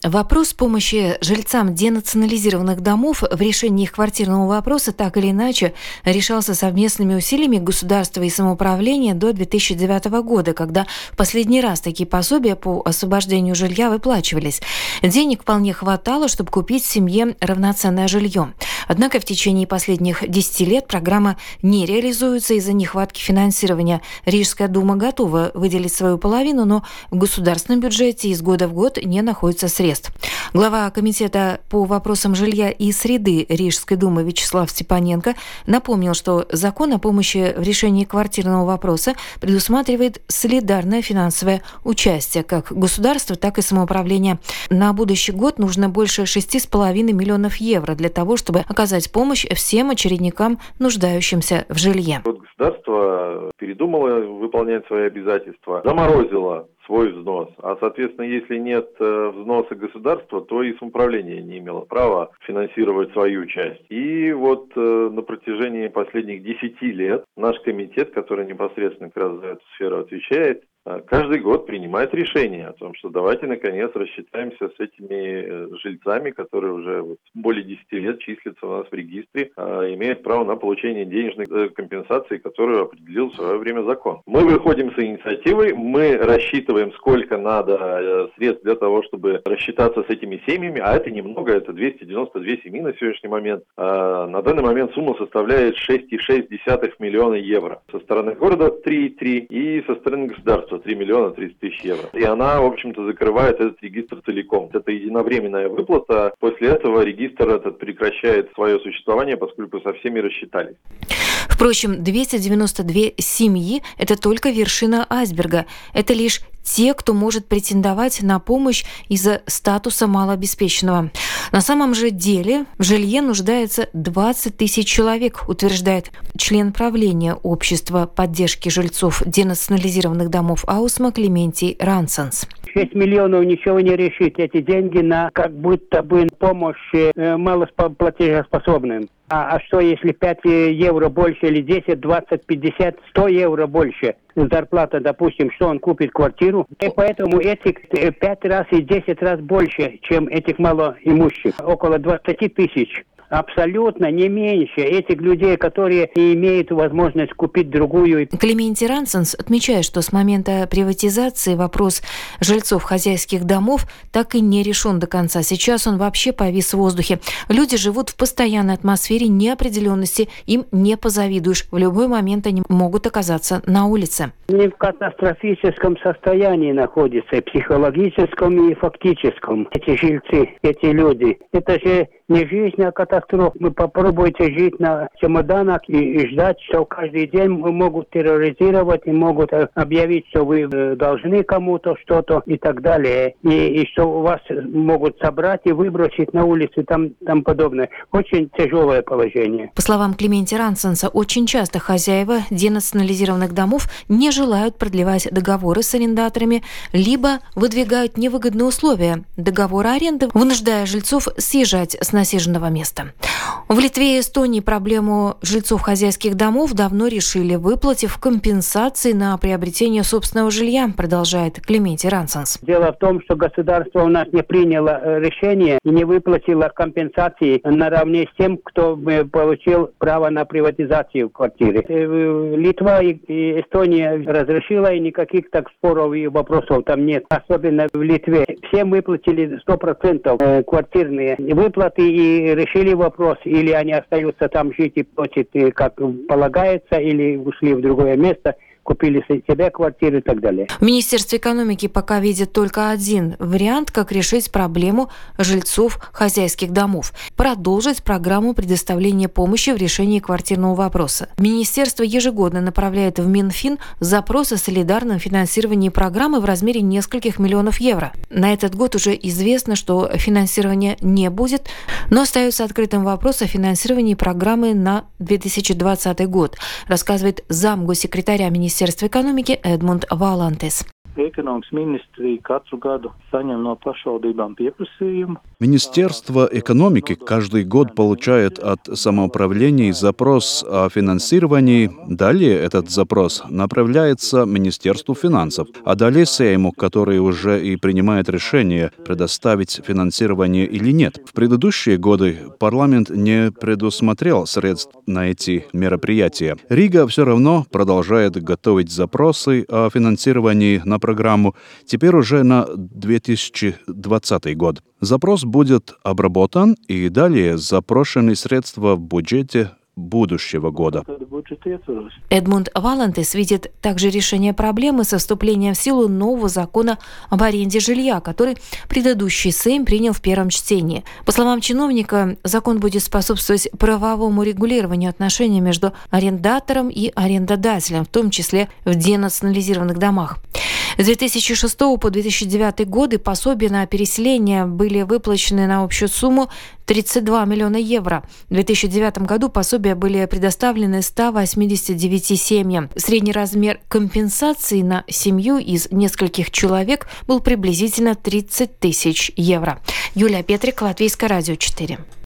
Вопрос помощи жильцам денационализированных домов в решении их квартирного вопроса так или иначе решался совместными усилиями государства и самоуправления до 2009 года, когда в последний раз такие пособия по освобождению жилья выплачивались. Денег вполне хватало, чтобы купить семье равноценное жилье. Однако в течение последних 10 лет программа не реализуется из-за нехватки финансирования. Рижская дума готова выделить свою половину, но в государственном бюджете из года в год не находится средств. Глава комитета по вопросам жилья и среды Рижской думы Вячеслав Степаненко напомнил, что закон о помощи в решении квартирного вопроса предусматривает солидарное финансовое участие как государства, так и самоуправления. На будущий год нужно больше 6,5 миллионов евро для того, чтобы оказать помощь всем очередникам, нуждающимся в жилье. Государство передумало выполнять свои обязательства, заморозило свой взнос. А, соответственно, если нет взноса государства, то и самоуправление не имело права финансировать свою часть. И вот на протяжении последних 10 лет наш комитет, который непосредственно как раз за эту сферу отвечает, каждый год принимает решение о том, что давайте, наконец, рассчитаемся с этими жильцами, которые уже более 10 лет числятся у нас в регистре, имеют право на получение денежной компенсации, которую определил в свое время закон. Мы выходим с инициативой, мы рассчитываем, сколько надо средств для того, чтобы рассчитаться с этими семьями, а это немного, это 292 семьи на сегодняшний момент. На данный момент сумма составляет 6,6 миллиона евро. Со стороны города 3,3 и со стороны государства 3 миллиона 30 тысяч евро. И она, в общем-то, закрывает этот регистр целиком. Это единовременная выплата. После этого регистр этот прекращает свое существование, поскольку со всеми рассчитались. Впрочем, 292 семьи – это только вершина айсберга. Это лишь те, кто может претендовать на помощь из-за статуса малообеспеченного. На самом же деле в жилье нуждается 20 тысяч человек, утверждает член правления общества поддержки жильцов денационализированных домов Аусма Климентий Рансенс. 6 миллионов ничего не решит. Эти деньги на как будто бы помощь малоплатежеспособным. А что если 5 евро больше или 10, 20, 50, 100 евро больше зарплата, допустим, что он купит квартиру? И поэтому этих 5 раз и 10 раз больше, чем этих малоимущих. Около 20 тысяч. Абсолютно не меньше этих людей, которые имеют возможность купить другую. Климентий Рансенс отмечает, что с момента приватизации вопрос жильцов хозяйских домов так и не решен до конца. Сейчас он вообще повис в воздухе. Люди живут в постоянной атмосфере неопределенности, им не позавидуешь. В любой момент они могут оказаться на улице. Они в катастрофическом состоянии находятся, психологическом и фактическом. Эти жильцы, эти люди. Это же не жизнь, а катастрофа. Вы попробуйте жить на чемоданах и ждать, что каждый день могут терроризировать и могут объявить, что вы должны кому-то что-то и так далее. И что вас могут собрать и выбросить на улицу и там подобное. Очень тяжелое положение. По словам Климентия Рансенса, очень часто хозяева денационализированных домов не желают продлевать договоры с арендаторами, либо выдвигают невыгодные условия договора аренды, вынуждая жильцов съезжать с насиженного места. В Литве и Эстонии проблему жильцов хозяйских домов давно решили, выплатив компенсации на приобретение собственного жилья, продолжает Климентий Рансенс. Дело в том, что государство у нас не приняло решение и не выплатило компенсации наравне с тем, кто получил право на приватизацию квартиры. Литва и Эстония разрешила, и никаких так споров и вопросов там нет. Особенно в Литве. Всем выплатили 100% квартирные выплаты и решили вопрос. Или они остаются там жить и платят, как полагается, или ушли в другое место, купили себе квартиру и так далее. В Министерстве экономики пока видят только один вариант, как решить проблему жильцов хозяйских домов – продолжить программу предоставления помощи в решении квартирного вопроса. Министерство ежегодно направляет в Минфин запрос о солидарном финансировании программы в размере нескольких миллионов евро. На этот год уже известно, что финансирования не будет, но остается открытым вопрос о финансировании программы на 2020 год, рассказывает замгоссекретаря Министерства экономики Эдмунд Валантис. Министерство экономики каждый год получает от самоуправлений запрос о финансировании. Далее этот запрос направляется Министерству финансов, а далее Сейму, который уже и принимает решение, предоставить финансирование или нет. В предыдущие годы парламент не предусмотрел средств на эти мероприятия. Рига все равно продолжает готовить запросы о финансировании на программу, теперь уже на 2020 год. Запрос будет обработан, и далее запрошены средства в бюджете будущего года. Эдмунд Валантис видит также решение проблемы со вступлением в силу нового закона об аренде жилья, который предыдущий Сейм принял в первом чтении. По словам чиновника, закон будет способствовать правовому регулированию отношений между арендатором и арендодателем, в том числе в денационализированных домах. С 2006 по 2009 годы пособия на переселение были выплачены на общую сумму 32 миллиона евро. В 2009 году пособия были предоставлены 189 семьям. Средний размер компенсации на семью из нескольких человек был приблизительно 30 тысяч евро. Юлия Петрик, Латвийское радио 4.